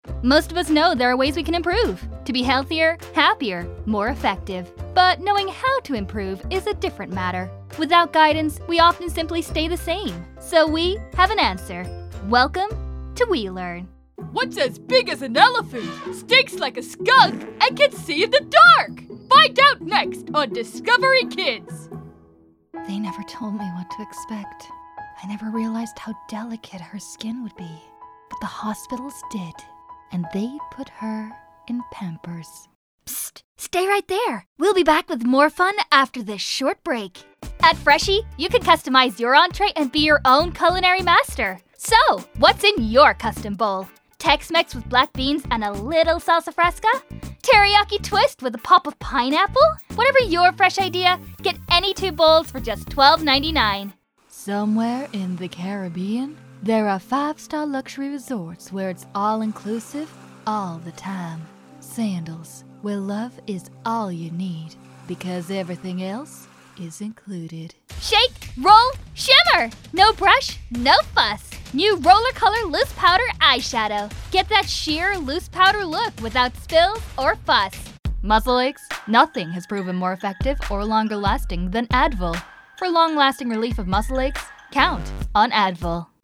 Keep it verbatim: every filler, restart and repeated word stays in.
Most of us know there are ways we can improve to be healthier, happier, more effective. But knowing how to improve is a different matter. Without guidance, we often simply stay the same. So we have an answer. Welcome to We Learn. What's as big as an elephant, stinks like a skunk, and can see in the dark? Find out next on Discovery Kids. They never told me what to expect. I never realized how delicate her skin would be. But the hospitals did, and they put her in Pampers. Psst, stay right there. We'll be back with more fun after this short break. At Freshie, you can customize your entree and be your own culinary master. So, what's in your custom bowl? Tex-Mex with black beans and a little salsa fresca? Teriyaki twist with a pop of pineapple? Whatever your fresh idea, get any two bowls for just twelve ninety-nine. Somewhere in the Caribbean, there are five-star luxury resorts where it's all-inclusive all the time. Sandals, where love is all you need, because everything else is included. Shake, roll, shimmer! No brush, no fuss. New Roller Color Loose Powder Eyeshadow. Get that sheer loose powder look without spills or fuss. Muscle aches? Nothing has proven more effective or longer lasting than Advil. For long-lasting relief of muscle aches, count on Advil.